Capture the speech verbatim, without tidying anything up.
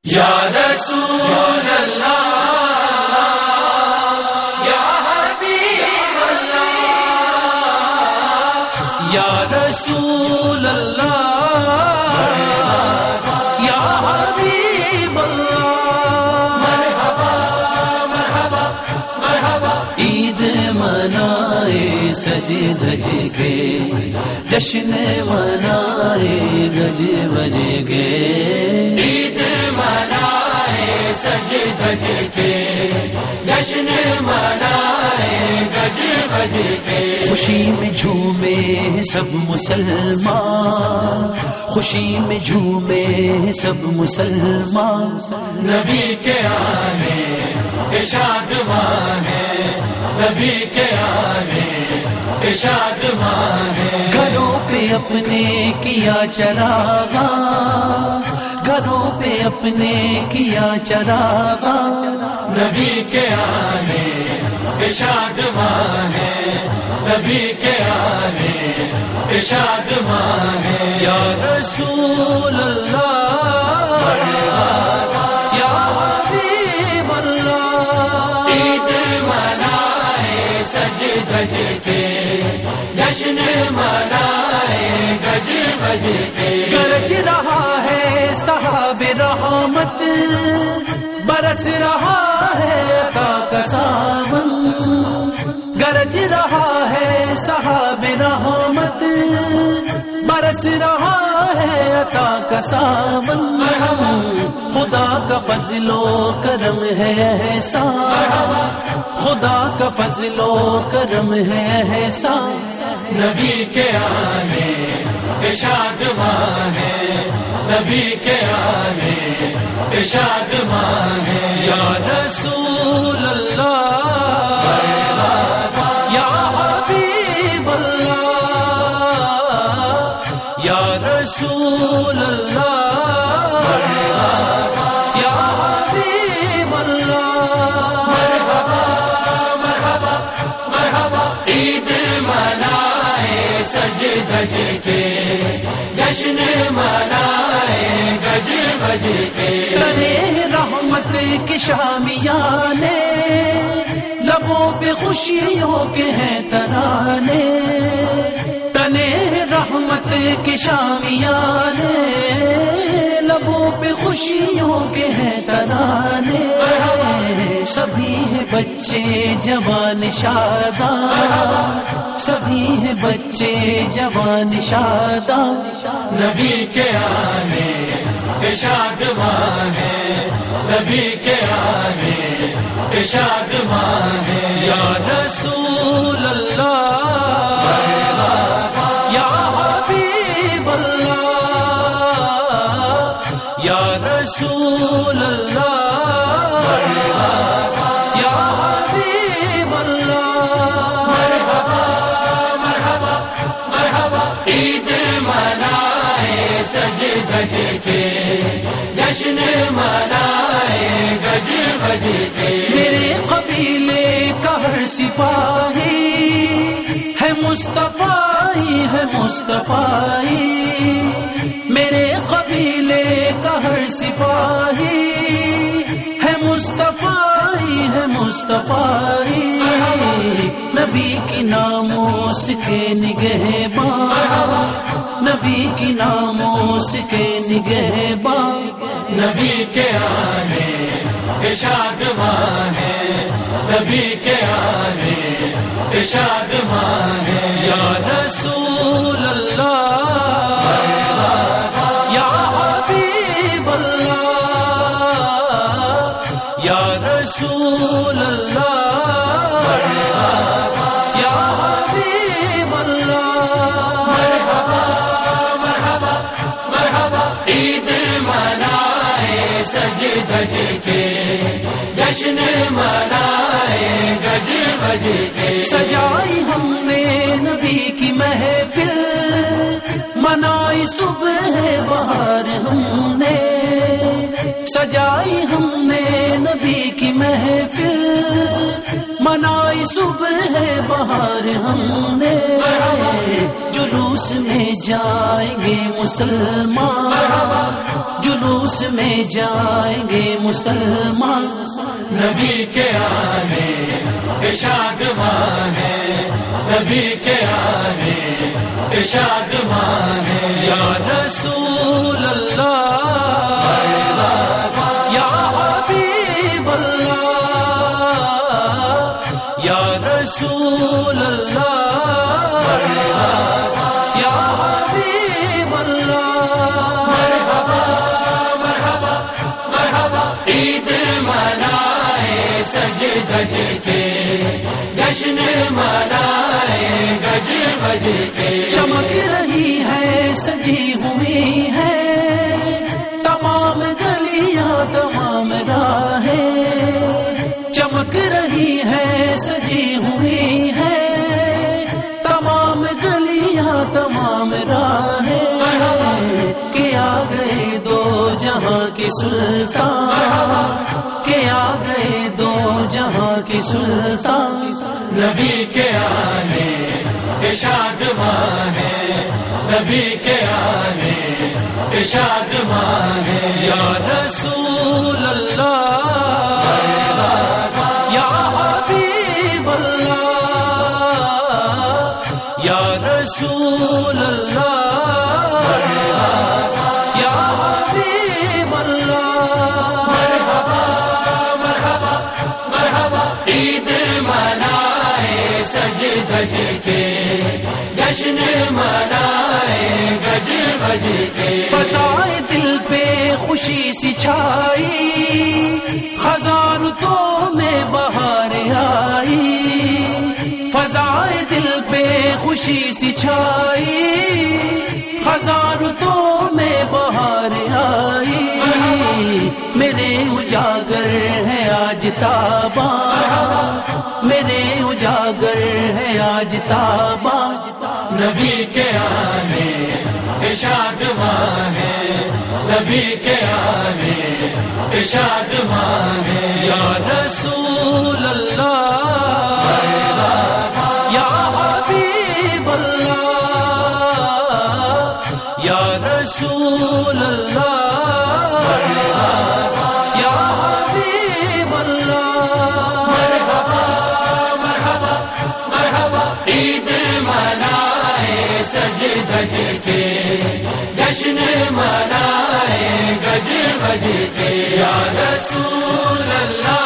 یا رسول اللہ یا حبیب اللہ یا رسول اللہ یا حبیب اللہ مرحبا مرحبا مرحبا عید منائے سج دج کے جشن منائے گج بج کے عید منائے سج دج کے جشن منائے گج بج کے خوشی میں جھومے سب مسلمان خوشی میں جھومے سب مسلمان نبی کے آنے کے شادماں ہے نبی کے آنے کے شادماں ہے گھروں پہ اپنے کیا چراغا گھروں پہ اپنے کیا چراغا نبی کے آنے کے شادماں ہے نبی کے آنے کے شادماں ہے یا رسول اللہ یا حبیب اللہ عید منائے سج دج کے جشن منائے گج بج کے گرج رہا ہے سحاب رحمت برس رہا ہے عطا کا ساون گرج رہا ہے سحاب رحمت برس رہا ہے عطا کا ساون خدا کا فضل و کرم ہے احسان خدا کا فضل و کرم ہے احسان نبی کے آنے کے شادماں ہے نبی کے آنے کے شادماں ہے یا رسول اللہ یا حبیب اللہ یا رسول اللہ یا حبیب اللہ مرحبا مرحبا مرحبا عید منائے سج دج کے جشن منائے گج بج کے تنے رحمت کی شامیانے لبوں پہ خوشیوں کے ہیں ترانے تنے رحمت کی شامیانے لبوں پہ خوشیوں کے ہیں ترانے سبھی ہیں بچے جوان شاداں سبھی ہیں بچے جوان شاداں نبی کے آنے کے شادماں ہے نبی کے آنے کے شادماں ہے یا رسول اللہ یا حبیب اللہ یا رسول اللہ یا حبیب اللہ مرحبا مرحبا مرحبا عید منائے سج دج کے جشن منائے گج بج کے میرے قبیلے کا ہر سپاہی ہے مصطفی ہے مصطفی میرے قبیلے کا ہر سپاہی ہے مصطفی ہے مصطفی نبی کی ناموس کے نگہباں نبی کی ناموس کے نگہباں نبی کے آنے کے شادماں ہے نبی کے آنے کے شادماں ہے یا رسول اللہ یا حبیب اللہ یا رسول اللہ یا حبیب اللہ مرحبا مرحبا مرحبا عید منائے سج دج کے جشن منائے گج بج کے سجائی ہم نے نبی کی محفل منائی صبح بہار ہم نے سجائی ہم نے نبی کی محفل منائی صبح بہار ہم نے جلوس میں جائیں گے مسلمان، جلوس میں جائیں گے مسلمان، نبی کے آنے پہ شادماں ہے، نبی کے آنے پہ شادماں ہے، یا رسول اللہ یا حبیب اللہ یا رسول اللہ یا حبیب اللہ، مرحبا مرحبا مرحبا، عید منائے سج دج کے، جشن منائے گج بج کے، چمک رہی ہے سجی ہوئی ہے تمام گلیاں تمام راہیں، چمک رہی ہے سجی ہوئی ہے تمام گلیاں تمام راہیں، کہ آ گئے دو جہاں کی سلطان، کہ آ گئے دو جہاں کی سلطان، نبی کے آنے پہ شادماں ہے، نبی کے آنے پہ شادماں ہے، یا رسول اللہ یا حبیب اللہ یا رسول اللہ یا حبیب اللہ، مرحبا مرحبا مرحبا، عید منائے سج دج کے، جشن منائے گج بج کے، فضائے دل پہ خوشی سی چھائی، خزاں رتوں میں بہار آئی، فضائے دل پہ خوشی سی چھائی، خزاں رتوں میں بہار آئی، میرے اجاگر ہے آج تاباں، میرے اجاگر ہے آج تاباں، نبی کے آنے پہ شادماں ہے، نبی کے آنے پہ شادماں ہے، یا رسول اللہ یا حبیب اللہ یا رسول اللہ یا حبیب اللہ، مرحبا مرحبا مرحبا، عید منائے سج دج کے، جشن منائے گج بج کے، یا رسول اللہ